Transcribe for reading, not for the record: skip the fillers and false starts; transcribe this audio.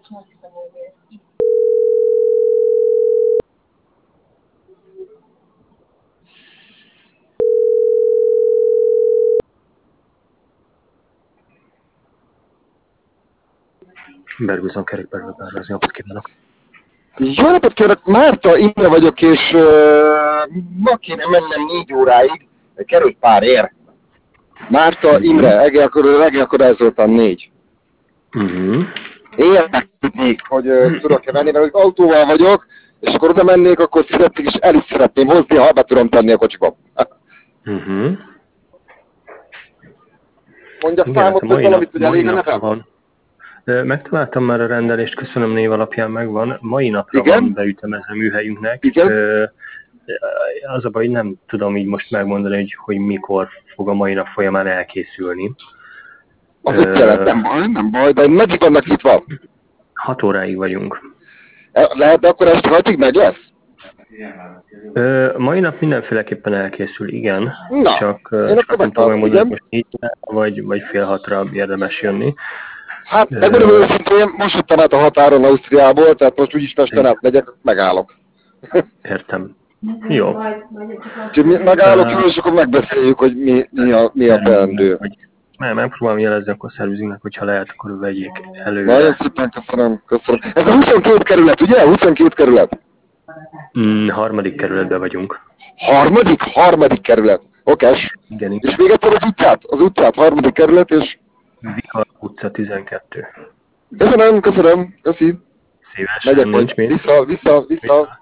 Bergőzön kerékpárvezetőre, napot kívánok! Jó napot kívánok! Márta Imre vagyok, és ma kéne mennem 4 óráig kerékpárért. Márta Imre, Egerkorás Zoltán 4. Én megtudnék, hogy tudok-e menni, mert autóval vagyok, és akkor oda mennék, akkor szeretnék, és el is szeretném hozni, ha be tudom tenni a kocsiba. Mondjak számot, vagy valamit, hogy elég a nevem? Megtaláltam már a rendelést, köszönöm, név alapján megvan. Mai napra Igen? van beütemezve műhelyünknek. Igen? Az a baj, nem tudom így most megmondani, hogy mikor fog a mai nap folyamán elkészülni. Az mit jelent? Nem baj, de meddig vannak nyitva? 6 óráig vagyunk. Lehet, de akkor este 6-ig meg lesz? Mai nap mindenféleképpen elkészül, igen. Na, csak nem tudom megmondani, hogy most 4 vagy fél 6-ra érdemes jönni. Hát, megmondom őszintén, most jöttem át a határon Ausztriából, tehát most úgyis Pesten átmegyek, megállok. Értem. Jó. Úgyhogy megállok, és akkor megbeszéljük, hogy mi a teendő. Megpróbálom jelezni akkor szervizünknek, hogyha lehet, akkor vegyék elő. Nagyon szépen köszönöm. Ez a 22 kerület, ugye? 22 kerület? Harmadik kerületben vagyunk. Harmadik kerület. Okés. Igen. És még egyszer az utcát, harmadik kerület, és... Vihar utca 12. Köszönöm. Köszi. Szívesen, nincs mit. Vissza.